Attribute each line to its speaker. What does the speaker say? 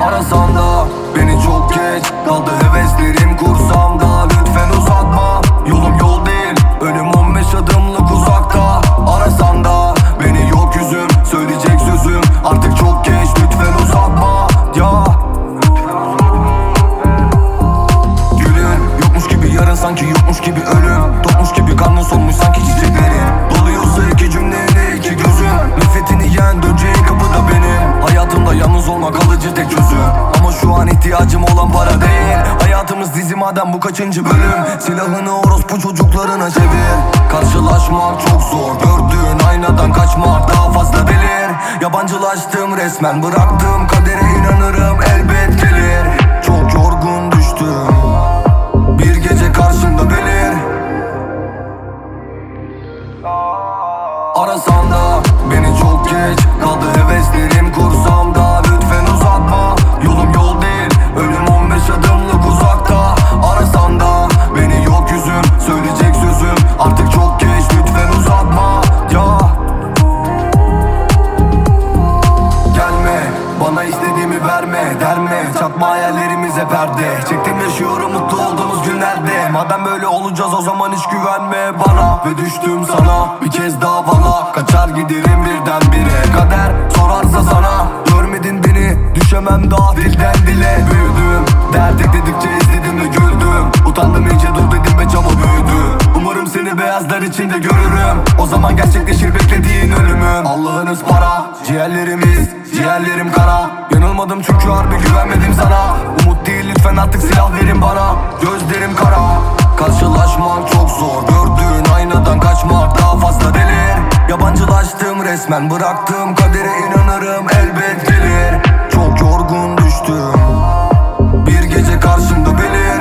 Speaker 1: Arasan da beni çok geç kaldı heveslerim kursamda. Lütfen uzatma, yolum yol değil, ölüm 15 adımlık uzakta. Arasan da beni yok yüzüm, söyleyecek sözüm artık çok geç. Lütfen uzatma ya. Gülün yokmuş gibi yarın, sanki yokmuş gibi ölüm. Topmuş gibi karnın solmuş sanki çiçeklerin. Doluyorsa iki cümleyle iki gözün. Nefretini yen döneceğin kapıda benim. Hayatımda yalnız olmak kalıcı tek çözüm. Ama şu an ihtiyacım olan para değil. Hayatımız dizi madem bu kaçıncı bölüm. Silahını orospu çocuklarına çevir. Karşılaşmak çok zor, gördüğün aynadan kaçmak daha fazla delir. Yabancılaştım resmen, bıraktım kadere inanırım elbet gelir. Çok yorgun düştüm, bir gece karşımda belir. Arasan da beni çok geç kaldı heveslerim kursamda. Lütfen uzatma, yolum yol değil, ölüm 15 adımlık uzakta. Arasan da beni yok yüzüm, söyleyecek sözüm artık çok geç. Lütfen uzatma ya. Gelme bana istediğimi verme, derme çakma hayallerimize perde. Çektim yaşıyorum mutlu olduğumuz günlerde. Madem böyle olacağız o zaman hiç güvenme bana. Ve düştüm sana bir kez daha bana. Kaçar giderim birdenbire, kader sorarsa sana. Görmedin beni, düşemem daha dilden dile. Büyüdüm, dert dedikçe izledim ve güldüm. Utandım iyice, dur dedim ve çaba büyüdü. Umarım seni beyazlar içinde görürüm. O zaman gerçekleşir beklediğin ölümün. Allah'ınız para, ciğerlerimiz, ciğerlerim kara. Yanılmadım çünkü harbi güvenmedim sana. Umut değil lütfen artık silah verin bana. Gözlerim kara, karşılaşmak çok zor, gördüğün aynadan kaçmak daha fazla delir. Yabancılaştım resmen, bıraktım kadere inanırım elbet gelir. Çok yorgun düştüm, bir gece karşımda belir.